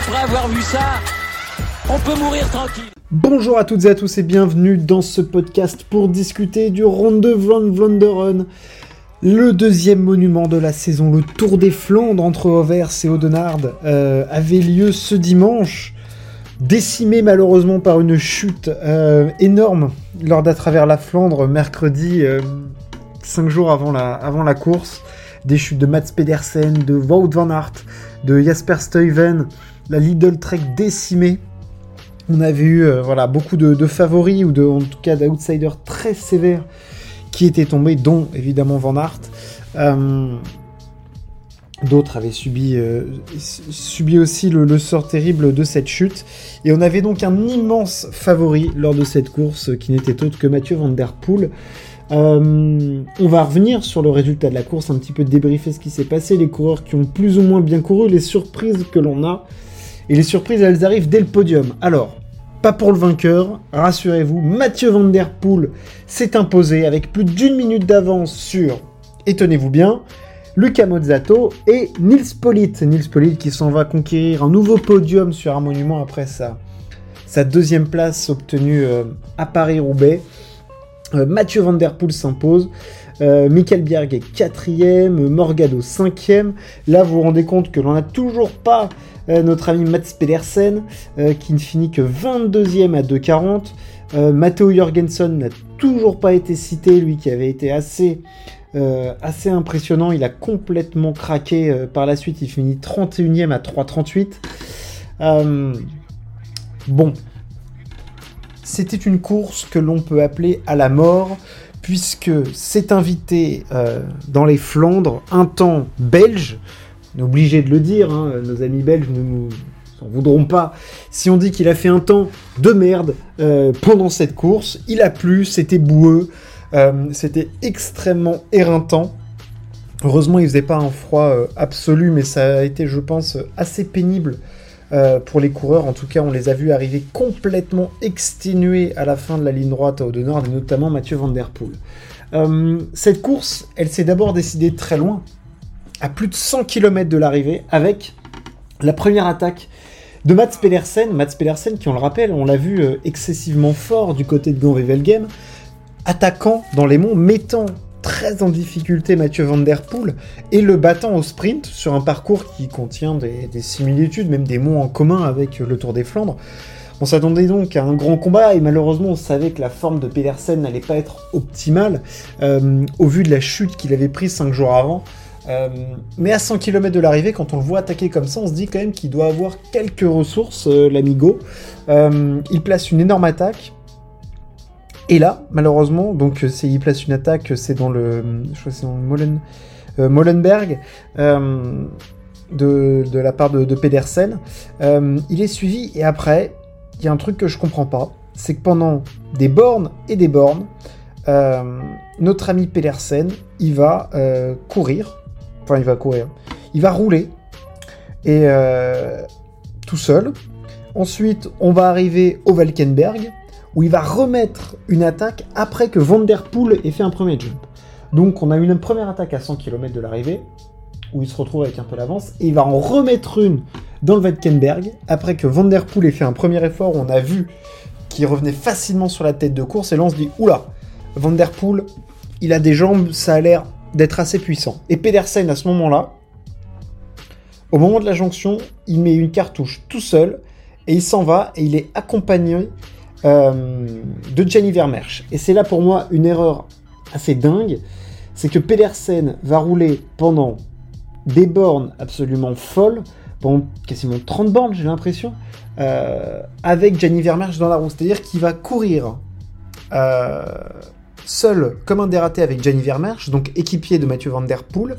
après avoir vu ça, on peut mourir tranquille. Bonjour à toutes et à tous et bienvenue dans ce podcast pour discuter du Ronde van Vlaanderen. Le deuxième monument de la saison, le Tour des Flandres entre Ovaers et Oudenaarde, avait lieu ce dimanche, décimé malheureusement par une chute énorme lors d'À travers la Flandre, mercredi, 5 jours avant la course. Des chutes de Mats Pedersen, de Wout van Aert, de Jasper Stuyven, la Lidl Trek décimée. On avait eu beaucoup de favoris, ou en tout cas d'outsiders très sévères qui étaient tombés, dont évidemment Van Aert. D'autres avaient subi aussi le sort terrible de cette chute. Et on avait donc un immense favori lors de cette course, qui n'était autre que Mathieu Van Der Poel. On va revenir sur le résultat de la course, un petit peu débriefer ce qui s'est passé, les coureurs qui ont plus ou moins bien couru, les surprises que l'on a. Et les surprises, elles arrivent dès le podium. Alors, pas pour le vainqueur, rassurez-vous, Mathieu Van Der Poel s'est imposé avec plus d'1 minute d'avance sur, et tenez-vous bien, Luca Mozzato et Nils Politt. Nils Politt qui s'en va conquérir un nouveau podium sur un monument après sa deuxième place obtenue à Paris-Roubaix. Mathieu Van Der Poel s'impose, Michael Bjerg est 4ème, Morgado 5ème. Là, vous vous rendez compte que l'on n'a toujours pas notre ami Mats Pedersen, qui ne finit que 22ème à 2,40. Matteo Jorgensen n'a toujours pas été cité, lui qui avait été assez impressionnant. Il a complètement craqué par la suite, il finit 31ème à 3,38. Bon. C'était une course que l'on peut appeler à la mort, puisque c'est invité dans les Flandres un temps belge. On est obligé de le dire, hein, nos amis belges ne nous en voudront pas si on dit qu'il a fait un temps de merde pendant cette course. Il a plu, c'était boueux, c'était extrêmement éreintant. Heureusement, il faisait pas un froid absolu, mais ça a été, je pense, assez pénible pour les coureurs. En tout cas, on les a vus arriver complètement exténués à la fin de la ligne droite à Oudenaarde, et notamment Mathieu Van Der Poel. Cette course, elle s'est d'abord décidée très loin, à plus de 100 km de l'arrivée, avec la première attaque de Mats Pedersen. Mats Pedersen qui, on le rappelle, on l'a vu excessivement fort du côté de Gant-Wevelgem, attaquant dans les monts, mettant très en difficulté Mathieu Van Der Poel et le battant au sprint sur un parcours qui contient des similitudes, même des mots en commun avec le Tour des Flandres. On s'attendait donc à un grand combat et malheureusement on savait que la forme de Pedersen n'allait pas être optimale au vu de la chute qu'il avait prise 5 jours avant. Mais à 100 km de l'arrivée, quand on le voit attaquer comme ça, on se dit quand même qu'il doit avoir quelques ressources, l'amigo. Il place une énorme attaque. Et là, malheureusement, donc il place une attaque, c'est dans le Molenberg, de la part de Pedersen. Il est suivi, et après, il y a un truc que je comprends pas, c'est que pendant des bornes et des bornes, notre ami Pedersen, il va rouler, et tout seul. Ensuite, on va arriver au Valkenberg, où il va remettre une attaque après que Van Der Poel ait fait un premier jump. Donc on a une première attaque à 100 km de l'arrivée, où il se retrouve avec un peu d'avance, et il va en remettre une dans le Valkenberg, après que Van Der Poel ait fait un premier effort, où on a vu qu'il revenait facilement sur la tête de course, et là on se dit, oula, Van Der Poel, il a des jambes, ça a l'air d'être assez puissant. Et Pedersen, à ce moment-là, au moment de la jonction, il met une cartouche tout seul, et il s'en va, et il est accompagné de Gianni Vermeersch. Et c'est là pour moi une erreur assez dingue, c'est que Pedersen va rouler pendant des bornes absolument folles, pendant quasiment 30 bornes j'ai l'impression, avec Gianni Vermeersch dans la roue. C'est-à-dire qu'il va courir seul comme un dératé avec Gianni Vermeersch, donc équipier de Mathieu Van Der Poel,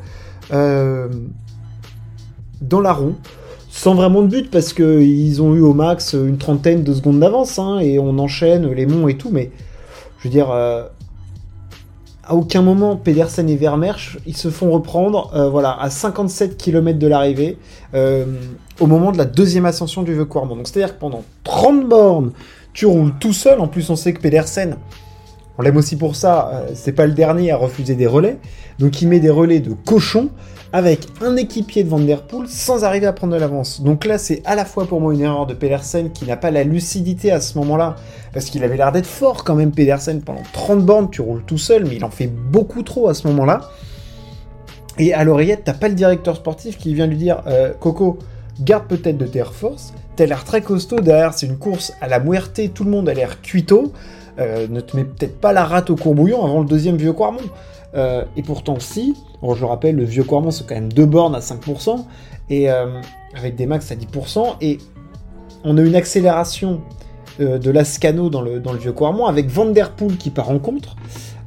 dans la roue, sans vraiment de but, parce qu'ils ont eu au max une trentaine de secondes d'avance, hein, et on enchaîne les monts et tout, mais je veux dire, à aucun moment Pedersen et Vermeersch ils se font reprendre à 57 km de l'arrivée, au moment de la deuxième ascension du Vieux-Quarmont. Donc c'est-à-dire que pendant 30 bornes, tu roules tout seul. En plus, on sait que Pedersen, On l'aime aussi pour ça, c'est pas le dernier à refuser des relais, donc il met des relais de cochon avec un équipier de Van Der Poel sans arriver à prendre de l'avance. Donc là, c'est à la fois pour moi une erreur de Pedersen qui n'a pas la lucidité à ce moment-là, parce qu'il avait l'air d'être fort quand même, Pedersen, pendant 30 bornes, tu roules tout seul, mais il en fait beaucoup trop à ce moment-là. Et à l'oreillette, t'as pas le directeur sportif qui vient lui dire « Coco, garde peut-être de tes Air Force, t'as l'air très costaud, derrière c'est une course à la muerte, tout le monde a l'air cuito, ne te mets peut-être pas la rate au courbouillon avant le deuxième vieux Quarmont. » Et pourtant si, je rappelle, le vieux Quarmont c'est quand même 2 bornes à 5%, et avec des max à 10%, et on a une accélération de Lascano dans le vieux Quarmont, avec Van Der Poel qui part en contre,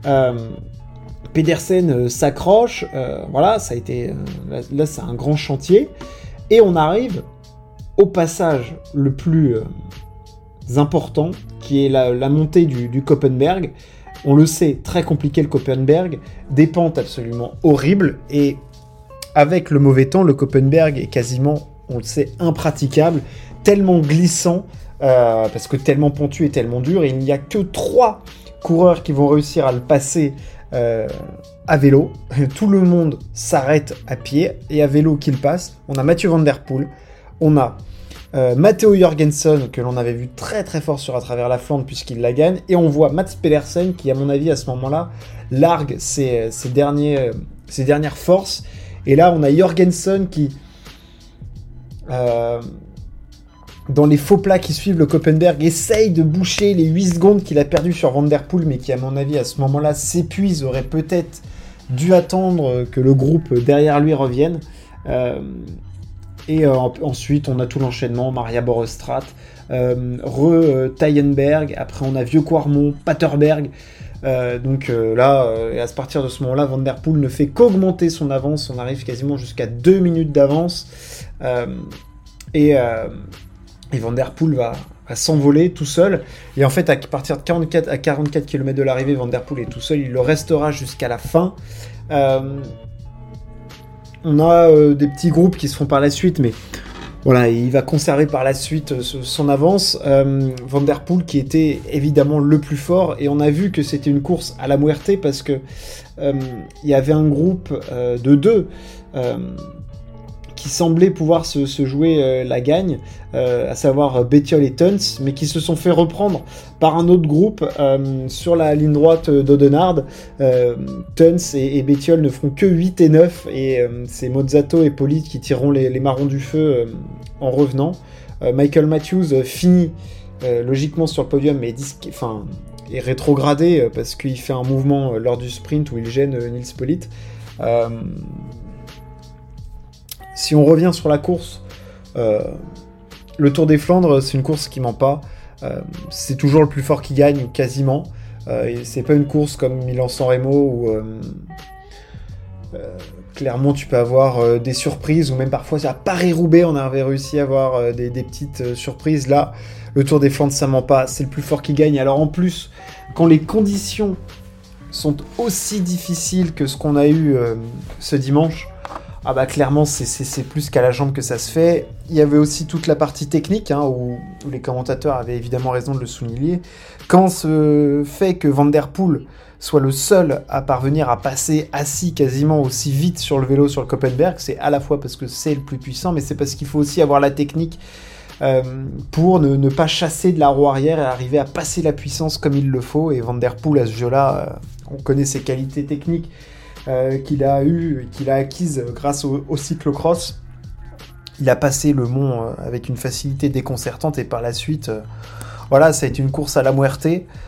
Pedersen s'accroche, voilà, ça a été, là c'est un grand chantier, et on arrive au passage le plus important, qui est la montée du Koppenberg. On le sait, très compliqué le Koppenberg, des pentes absolument horribles, et avec le mauvais temps, le Koppenberg est quasiment, on le sait, impraticable, tellement glissant, parce que tellement pentu et tellement dur, et il n'y a que 3 coureurs qui vont réussir à le passer à vélo. Tout le monde s'arrête à pied, et à vélo qu'il passe. On a Mathieu Van Der Poel, on a Matteo Jorgensen, que l'on avait vu très très fort sur à travers la Flandre puisqu'il la gagne, et on voit Mats Pedersen qui, à mon avis, à ce moment-là, largue ses dernières forces, et là on a Jorgensen qui, dans les faux plats qui suivent le Koppenberg, essaye de boucher les 8 secondes qu'il a perdu sur Van Der Poel, mais qui, à mon avis, à ce moment-là, s'épuise, aurait peut-être dû attendre que le groupe derrière lui revienne. Et ensuite, on a tout l'enchaînement, Maria Borestrat, Tayenberg, après on a Vieux Quarmont, Paterberg. Là, à partir de ce moment-là, Van Der Poel ne fait qu'augmenter son avance, on arrive quasiment jusqu'à 2 minutes d'avance. Et Van Der Poel va s'envoler tout seul. Et en fait, à partir de 44 km de l'arrivée, Van Der Poel est tout seul, il le restera jusqu'à la fin. On a des petits groupes qui se font par la suite, mais voilà, il va conserver par la suite son avance. Van Der Poel qui était évidemment le plus fort, et on a vu que c'était une course à la muerte parce que il y avait un groupe de 2 qui semblait pouvoir se jouer la gagne, à savoir Bettiol et Teuns, mais qui se sont fait reprendre par un autre groupe sur la ligne droite d'Audenard. Teuns et Bettiol ne feront que 8 et 9, et c'est Mozzato et Pollitt qui tireront les marrons du feu en revenant. Michael Matthews finit logiquement sur le podium, mais est rétrogradé parce qu'il fait un mouvement lors du sprint où il gêne Nils Pollitt. Si on revient sur la course, le Tour des Flandres, c'est une course qui ment pas. C'est toujours le plus fort qui gagne, quasiment. Et c'est pas une course comme Milan-San Remo où clairement tu peux avoir des surprises, ou même parfois à Paris-Roubaix on avait réussi à avoir des petites surprises. Là, le Tour des Flandres, ça ment pas, c'est le plus fort qui gagne. Alors en plus, quand les conditions sont aussi difficiles que ce qu'on a eu ce dimanche, ah bah clairement c'est plus qu'à la jambe que ça se fait. Il y avait aussi toute la partie technique, où les commentateurs avaient évidemment raison de le souligner. Quand se fait que Van Der Poel soit le seul à parvenir à passer assis quasiment aussi vite sur le vélo sur le Koppenberg, c'est à la fois parce que c'est le plus puissant, mais c'est parce qu'il faut aussi avoir la technique pour ne pas chasser de la roue arrière et arriver à passer la puissance comme il le faut. Et Van Der Poel, à ce jeu-là, on connaît ses qualités techniques qu'il a acquises grâce au cyclocross. Il a passé le mont avec une facilité déconcertante, et par la suite, voilà, ça a été une course à la muerte.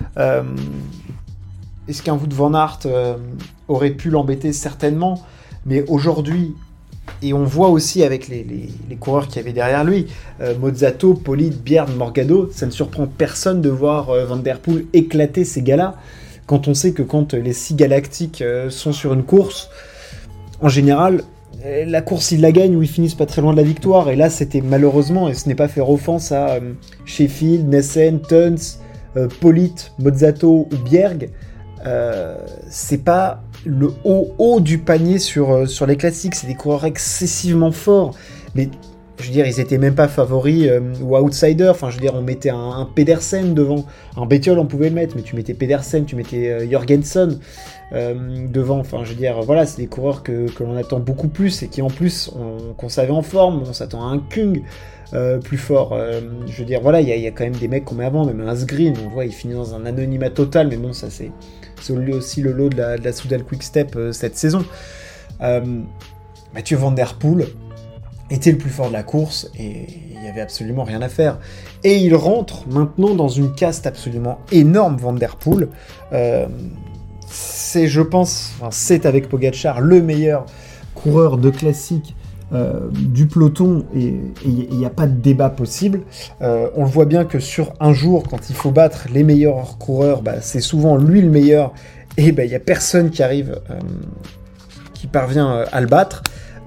Est-ce qu'un Wout van Aert aurait pu l'embêter? Certainement, mais aujourd'hui, et on voit aussi avec les coureurs qu'il y avait derrière lui, Mozzato, Pollitt, Björn, Morgado, ça ne surprend personne de voir Van Der Poel éclater ces gars-là. Quand on sait que quand les 6 galactiques sont sur une course, en général, la course, ils la gagnent ou ils finissent pas très loin de la victoire. Et là, c'était malheureusement, et ce n'est pas faire offense à Sheffield, Nessen, Teuns, Pollitt, Mozzato ou Bjerg, c'est pas le haut du panier sur les classiques. C'est des coureurs excessivement forts. Mais je veux dire, ils étaient même pas favoris ou outsiders. Enfin, je veux dire, on mettait un Pedersen devant. Un Bettiol, on pouvait le mettre, mais tu mettais Pedersen, tu mettais Jorgensen devant. Enfin, je veux dire, voilà, c'est des coureurs que l'on attend beaucoup plus et qui, en plus, qu'on savait en forme. On s'attend à un Kung plus fort. Je veux dire, voilà, il y a quand même des mecs qu'on met avant, même un Asgreen. On voit, il finit dans un anonymat total, mais bon, ça, c'est aussi le lot de la Soudal Quick-Step cette saison. Mathieu Van Der Poel était le plus fort de la course et il n'y avait absolument rien à faire. Et il rentre maintenant dans une caste absolument énorme, Van Der Poel. C'est, je pense, c'est avec Pogačar le meilleur coureur de classique du peloton et il n'y a pas de débat possible. On le voit bien que sur un jour, quand il faut battre les meilleurs coureurs, c'est souvent lui le meilleur et il n'y a personne qui arrive, qui parvient à le battre.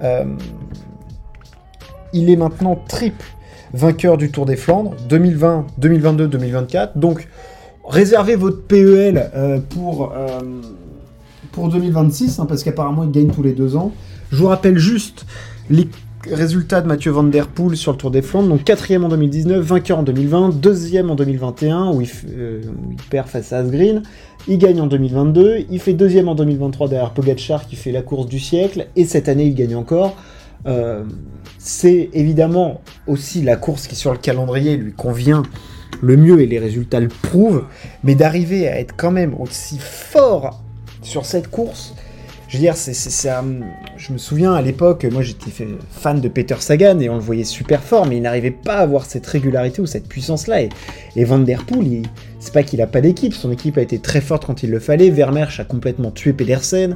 Il est maintenant triple vainqueur du Tour des Flandres, 2020, 2022, 2024. Donc, réservez votre PEL pour 2026, parce qu'apparemment, il gagne tous les 2 ans. Je vous rappelle juste les résultats de Mathieu Van Der Poel sur le Tour des Flandres. Donc, 4e en 2019, vainqueur en 2020, 2e en 2021, où il perd face à Asgreen. Il gagne en 2022, il fait 2e en 2023 derrière Pogačar qui fait la course du siècle, et cette année, il gagne encore. C'est évidemment aussi la course qui sur le calendrier lui convient le mieux et les résultats le prouvent, mais d'arriver à être quand même aussi fort sur cette course, je veux dire, je me souviens à l'époque, moi j'étais fan de Peter Sagan et on le voyait super fort, mais il n'arrivait pas à avoir cette régularité ou cette puissance-là, et Van Der Poel, c'est pas qu'il a pas d'équipe, son équipe a été très forte quand il le fallait, Vermeersch a complètement tué Pedersen,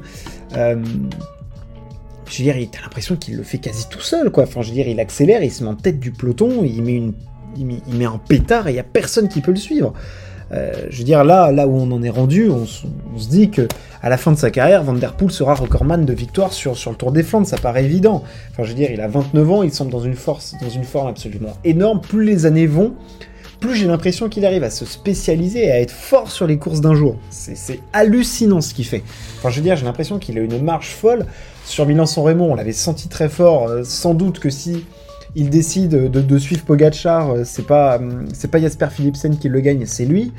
je veux dire, t'as l'impression qu'il le fait quasi tout seul, quoi. Enfin, je veux dire, il accélère, il se met en tête du peloton, il met un pétard et il n'y a personne qui peut le suivre. Je veux dire, là où on en est rendu, on se dit que à la fin de sa carrière, Van Der Poel sera recordman de victoire sur le Tour des Flandres, ça paraît évident. Enfin, je veux dire, il a 29 ans, il semble dans une forme absolument énorme. Plus les années vont, plus j'ai l'impression qu'il arrive à se spécialiser et à être fort sur les courses d'un jour. C'est hallucinant ce qu'il fait. Enfin, je veux dire, j'ai l'impression qu'il a une marche folle. Sur Milan-San Remo, on l'avait senti très fort. Sans doute que si il décide de suivre Pogačar, c'est pas Jasper Philipsen qui le gagne, c'est lui.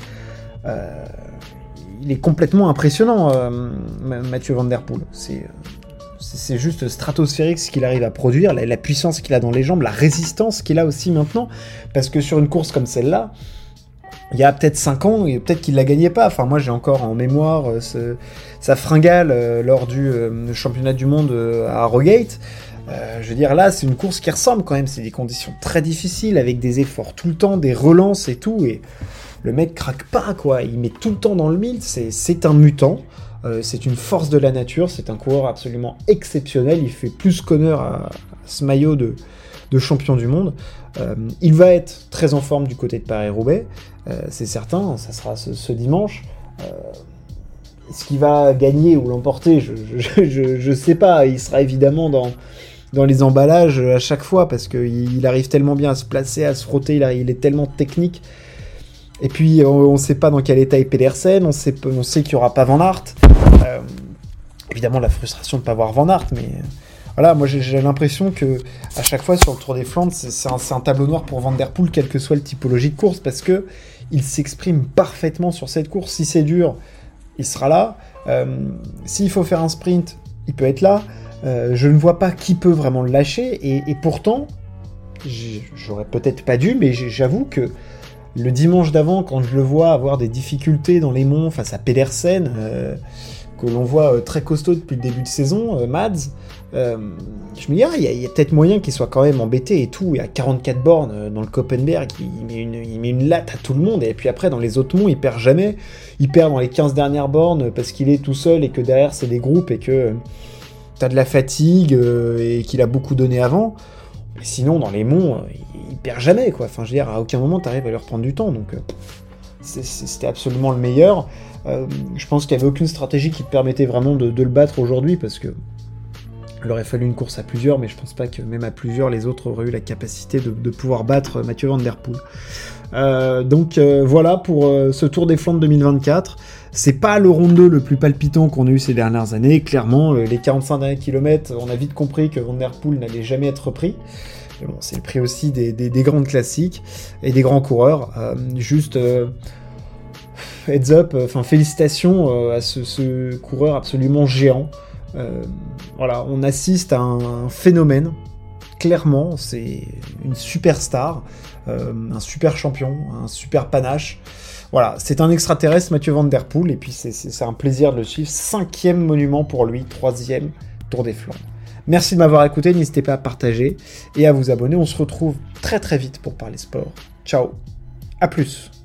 Il est complètement impressionnant, Mathieu Van Der Poel. C'est juste stratosphérique ce qu'il arrive à produire, la puissance qu'il a dans les jambes, la résistance qu'il a aussi maintenant. Parce que sur une course comme celle-là, il y a peut-être 5 ans, et peut-être qu'il ne la gagnait pas. Enfin, moi, j'ai encore en mémoire sa fringale lors du championnat du monde à Harrogate. Je veux dire, là, c'est une course qui ressemble quand même. C'est des conditions très difficiles, avec des efforts tout le temps, des relances et tout. Et le mec craque pas, quoi. Il met tout le temps dans le mille. C'est un mutant. C'est une force de la nature. C'est un coureur absolument exceptionnel. Il fait plus qu'honneur à ce maillot de champion du monde. Il va être très en forme du côté de Paris-Roubaix, c'est certain, ça sera ce dimanche. Est-ce qu'il va gagner ou l'emporter, je sais pas, il sera évidemment dans les emballages à chaque fois, parce qu'il arrive tellement bien à se placer, à se frotter, il est tellement technique. Et puis on sait pas dans quel état est Pedersen, on sait qu'il y aura pas Van Aert. Évidemment la frustration de pas voir Van Aert, mais... Voilà, moi j'ai l'impression que à chaque fois sur le Tour des Flandres, c'est un tableau noir pour Van Der Poel, quelle que soit le typologie de course, parce que il s'exprime parfaitement sur cette course. Si c'est dur, il sera là. S'il faut faire un sprint, il peut être là. Je ne vois pas qui peut vraiment le lâcher. Et pourtant, j'aurais peut-être pas dû, mais j'avoue que le dimanche d'avant, quand je le vois avoir des difficultés dans les monts face à Pedersen, que l'on voit très costaud depuis le début de saison, Mads, je me dis, il y a peut-être moyen qu'il soit quand même embêté et tout. Il y a 44 bornes dans le Koppenberg, il met une latte à tout le monde, et puis après dans les autres monts il perd jamais, il perd dans les 15 dernières bornes parce qu'il est tout seul et que derrière c'est des groupes et que t'as de la fatigue et qu'il a beaucoup donné avant. Mais sinon dans les monts il perd jamais, quoi. Enfin, je veux dire, à aucun moment t'arrives à lui reprendre du temps, donc c'était absolument le meilleur. Je pense qu'il n'y avait aucune stratégie qui te permettait vraiment de le battre aujourd'hui, parce que il aurait fallu une course à plusieurs, mais je pense pas que même à plusieurs, les autres auraient eu la capacité de pouvoir battre Mathieu Van Der Poel. Donc voilà pour ce Tour des Flandres 2024. C'est pas le Ronde le plus palpitant qu'on a eu ces dernières années. Clairement, les 45 derniers kilomètres, on a vite compris que Van Der Poel n'allait jamais être repris. Mais bon, c'est le prix aussi des grandes classiques et des grands coureurs. Heads up, félicitations à ce coureur absolument géant. Voilà, on assiste à un phénomène. Clairement, c'est une superstar, un super champion, un super panache. Voilà, c'est un extraterrestre, Mathieu Van Der Poel, et puis c'est un plaisir de le suivre. 5e monument pour lui, 3e Tour des Flandres. Merci de m'avoir écouté, n'hésitez pas à partager et à vous abonner. On se retrouve très très vite pour parler sport. Ciao, à plus.